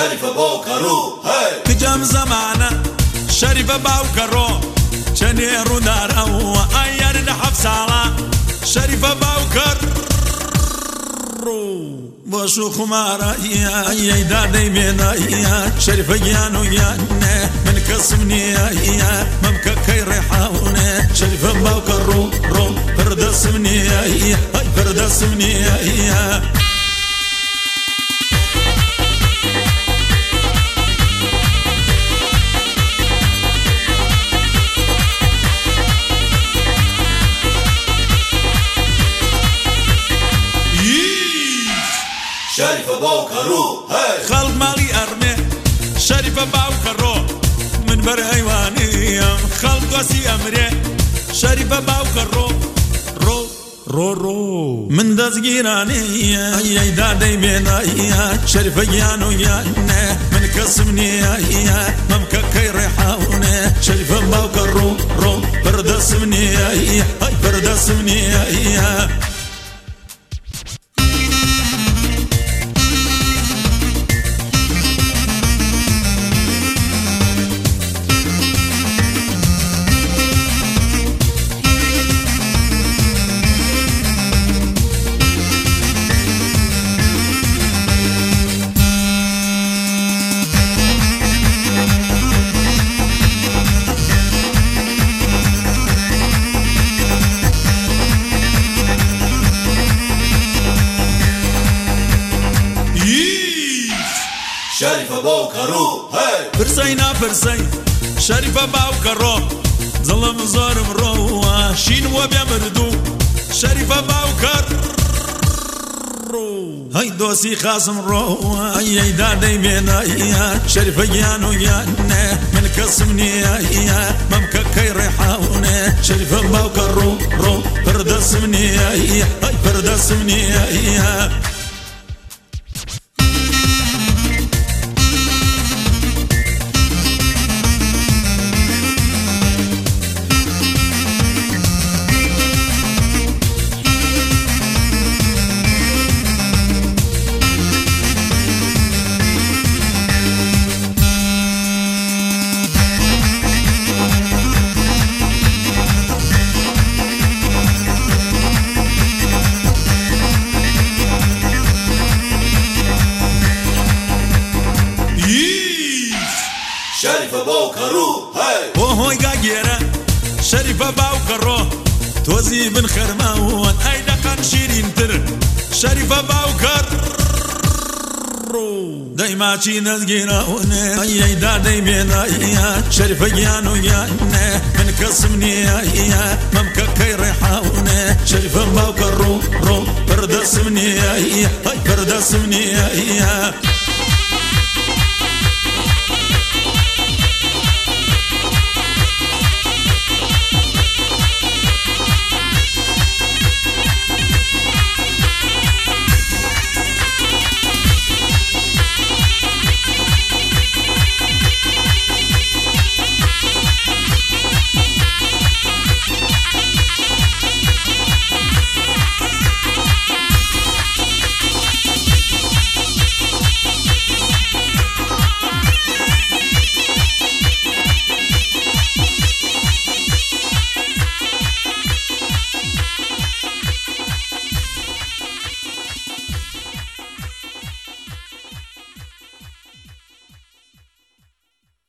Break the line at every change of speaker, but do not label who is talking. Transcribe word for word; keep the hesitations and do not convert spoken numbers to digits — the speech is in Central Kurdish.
شريف بوكرو هاي
كجام زمانه شريف بوكرو شنيرو دارو ايار نحف سالا شريف بوكر باشو خمارا يا يا دادي بينا يا شريف جانو يا من كسمني يا ممك كير حاونه شريف بوكر رو رو فردسمني يا فردسمني يا
شريف بوكرو هاي
خلق مالي أرمي شريف بوكرو من بر حيواني خلق وسي أمري شريف بوكرو رو رو رو من دزگیرانی یا دادی بینایی شريف جانو یا من كسمني يا ممك كير حاونه شريف بوكرو رو فردسمني يا فردسمني يا
شريف بوكرو هاي
فرسينا فرسي شريف بوكرو ظلم ظالم رو شين وبيمردو شريف بوكر هاي دوسي خاصم رو هاي دادي بينا يا شريف جانو يا من كسمني يا ممك كير حاونه شريف بوكر رو رو فردسمني يا هاي فردسمني يا
شريف بوكرو هاي
وهوي قاقيرة شريف بوكرو توزي بن خرماون اي دقن شيرين تر شريف بوكر دايما شي نزقيرون اي دادي بينا يا شريف جانو يا من كسمني يا ممك كير حاونه شريف بوكر رو رو فردسمني يا فردسمني يا